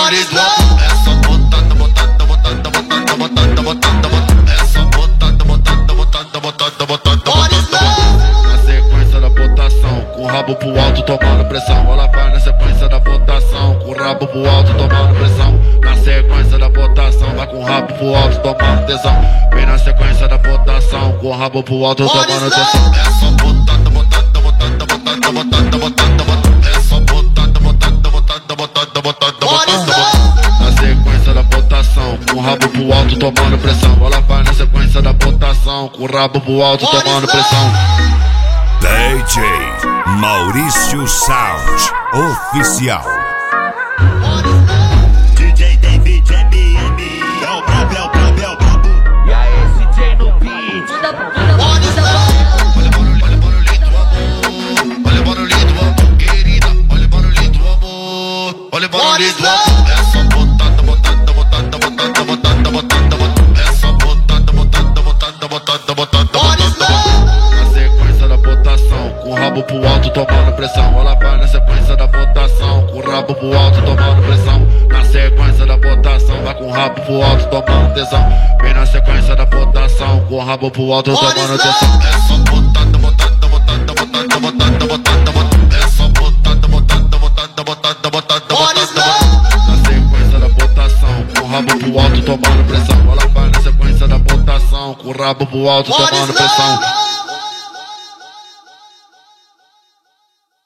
barulho do amor. É só botada, botada, botada, botada, botada, botada, botada. É só botada, botada, botada, botada, botada, botada. Na sequência da botação, com o rabo pro alto tomando pressão. Ela vai na sequência da botação, com o rabo pro alto tomando pressão. Na sequência da botação, vai com o rabo pro alto tomando tesão. Vem na sequência da botação, com o rabo pro alto tomando tesão. É só botada, botada, botada, botada, botada, botada, botada. É só botada, botada, botada, botada, botada, botada. Na sequência da botação, com o rabo pro alto tomando pressão. Ela vai na sequência da botação, com o rabo pro alto tomando pressão. DJ Maurício Sound Oficial. DJ David MB, é o brabo, é o brabo, é o brabo. E aí, CJ no beat. Olha o barulhinho do amor, olha o barulhinho do amor, querida. Olha o barulhinho do amor, olha o barulhinho do amor. É só botada, botada, botada, botada, botada, botada, botada. É só botada, botada, botada, botada, botada, botada. Na sequência da botação, com o rabo pro alto tomando pressão. Ela vai na sequência da botação, com o rabo pro alto tomando pressão. Na sequência da botação, vai com o rabo pro alto tomando tesão. Vem na sequência da botação, com o rabo pro alto tomando tesão. É só botada, botada, botada, botada, botada, botada, botada. É só botada, botada, botada, botada, botada, botada. Na sequência da botação, com o rabo pro alto tomando pressão. Ela vai na sequência da botação, com o rabo pro alto tomando pressão.